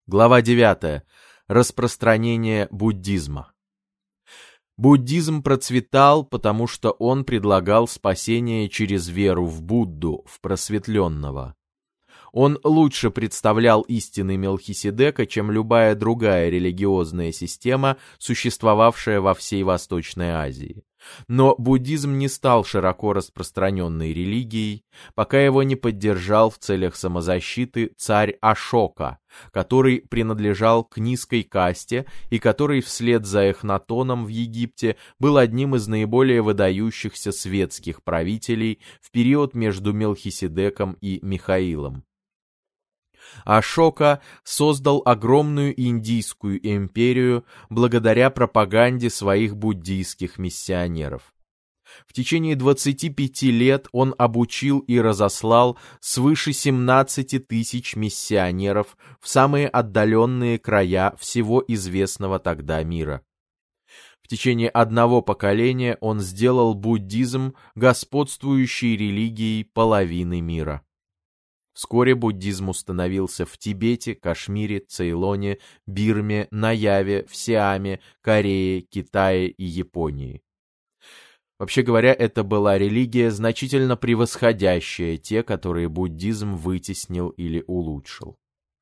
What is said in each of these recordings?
Глава 9. Распространение буддизма. Буддизм процветал, потому что он предлагал спасение через веру в Будду, в просветленного. Он лучше представлял истины Мелхиседека, чем любая другая религиозная система, существовавшая во всей Восточной Азии. Но буддизм не стал широко распространенной религией, пока его не поддержал в целях самозащиты царь Ашока, который принадлежал к низкой касте и который вслед за Эхнатоном в Египте был одним из наиболее выдающихся светских правителей в период между Мелхиседеком и Михаилом. Ашока создал огромную индийскую империю благодаря пропаганде своих буддийских миссионеров. В течение 25 лет он обучил и разослал свыше 17 тысяч миссионеров в самые отдаленные края всего известного тогда мира. В течение одного поколения он сделал буддизм господствующей религией половины мира. Вскоре буддизм установился в Тибете, Кашмире, Цейлоне, Бирме, на Яве, в Сиаме, Корее, Китае и Японии. Вообще говоря, это была религия, значительно превосходящая те, которые буддизм вытеснил или улучшил.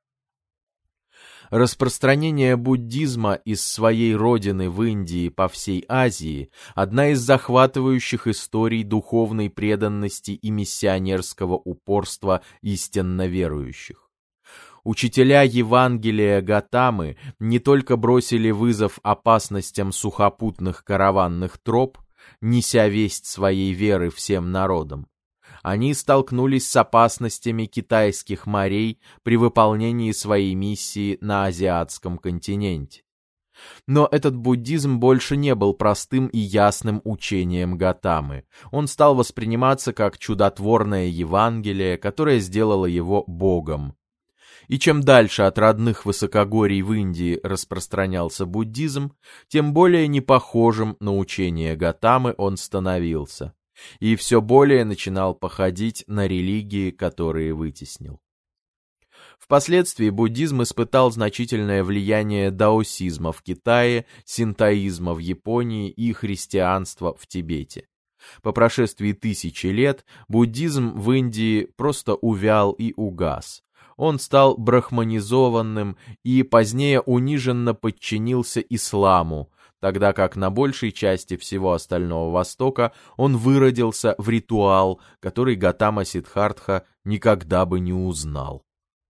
Распространение буддизма из своей родины в Индии по всей Азии – одна из захватывающих историй духовной преданности и миссионерского упорства истинно верующих. Учителя Евангелия Готамы не только бросили вызов опасностям сухопутных караванных троп, неся весть своей веры всем народам. Они столкнулись с опасностями китайских морей при выполнении своей миссии на азиатском континенте. Но этот буддизм больше не был простым и ясным учением Готамы. Он стал восприниматься как чудотворное Евангелие, которое сделало его Богом. И чем дальше от родных высокогорий в Индии распространялся буддизм, тем более непохожим на учение Готамы он становился. И все более начинал походить на религии, которые вытеснил. Впоследствии буддизм испытал значительное влияние даосизма в Китае, синтоизма в Японии и христианства в Тибете. По прошествии тысячи лет буддизм в Индии просто увял и угас. Он стал брахманизованным и позднее униженно подчинился исламу, тогда как на большей части всего остального Востока он выродился в ритуал, который Готама Сиддхартха никогда бы не узнал.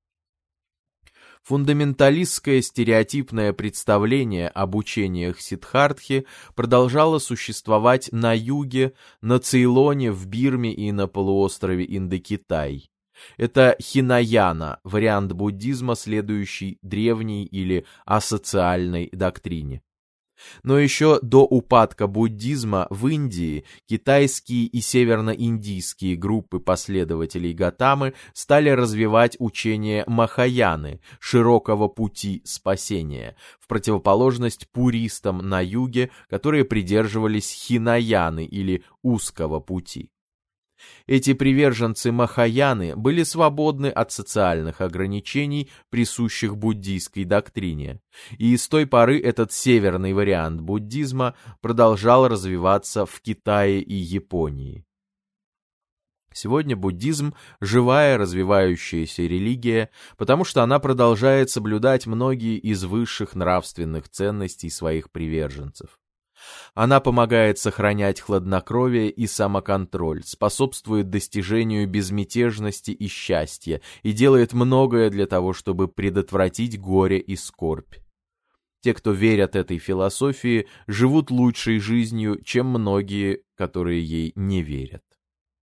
Фундаменталистское стереотипное представление об учениях Сиддхартхи продолжало существовать на юге, на Цейлоне, в Бирме и на полуострове Индокитай. Это хинаяна, вариант буддизма, следующий древней или асоциальной доктрине. Но еще до упадка буддизма в Индии китайские и северноиндийские группы последователей Готамы стали развивать учение Махаяны, широкого пути спасения, в противоположность пуристам на юге, которые придерживались хинаяны или узкого пути. Эти приверженцы Махаяны были свободны от социальных ограничений, присущих буддийской доктрине, и с той поры этот северный вариант буддизма продолжал развиваться в Китае и Японии. Сегодня буддизм – живая развивающаяся религия, потому что она продолжает соблюдать многие из высших нравственных ценностей своих приверженцев. Она помогает сохранять хладнокровие и самоконтроль, способствует достижению безмятежности и счастья и делает многое для того, чтобы предотвратить горе и скорбь. Те, кто верят этой философии, живут лучшей жизнью, чем многие, которые ей не верят.